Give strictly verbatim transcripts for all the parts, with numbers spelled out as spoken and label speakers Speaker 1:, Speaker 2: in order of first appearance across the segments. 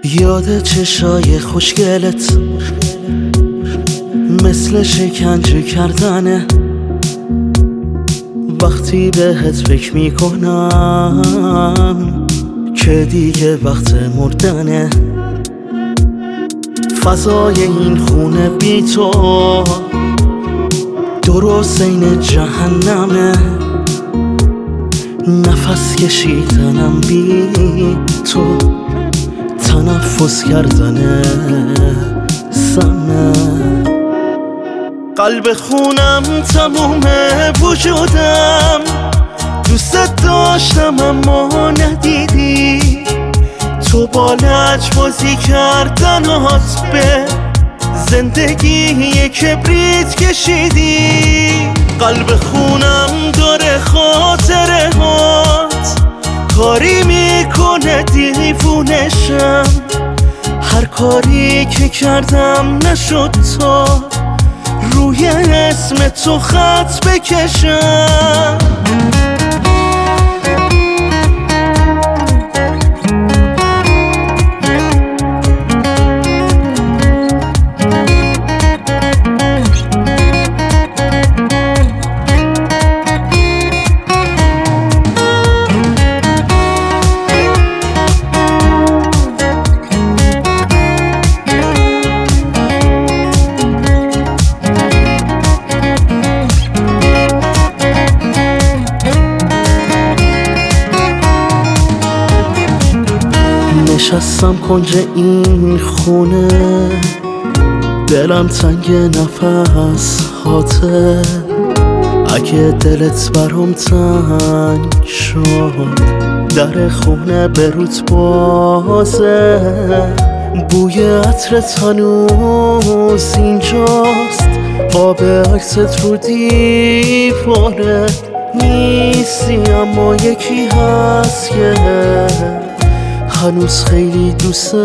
Speaker 1: یاد چشای خوشگلت مثل شکنجه کردنه. وقتی بهت فکر میکنم که دیگه وقت مردنه. فضای این خونه بی تو درست این جهنمه. نفس کشیدنم بی تو تنفس کردنه سمه. قلب خونم تموم وجودم دوست داشتم اما ندیدی. تو با لجبازی کردنات به زندگی یه کبریت کشیدی. قلب خونم داره خاطره هات کاری میکنه دیوونشم. هر کاری که کردم نشد تا روی اسم تو خط بکشم. نشستم کنج این خونه دلم تنگ نفس هاته. اگه دلت برام تنگ شد در خونه بروت بازه. بوی عطرت هنوز اینجاست. آب عکست رو دیواره نیستی اما یکی هست که هنوز خیلی دوست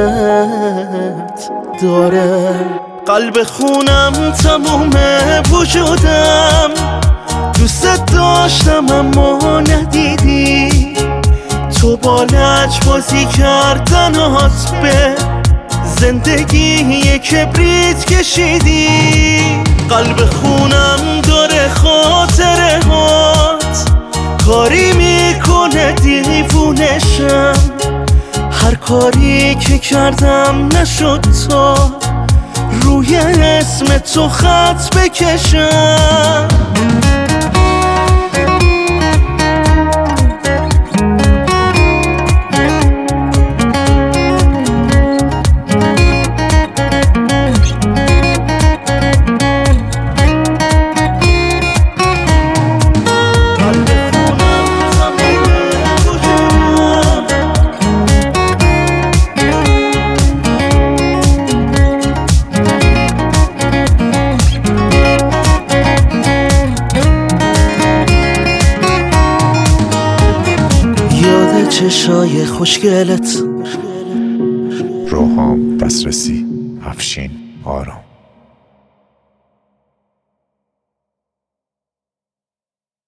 Speaker 1: داره. قلب خونم تموم وجودم دوست داشتم اما ندیدی. تو با لجبازی کردنات به زندگی یه کبریت کشیدی. قلب خونم داره خاطره هات کاری میکنه دیوونشم. هر کاری که کردم نشد تا روی اسم تو خط بکشم. چشای خوشگلت.
Speaker 2: روحام دسترسی افشین آرام.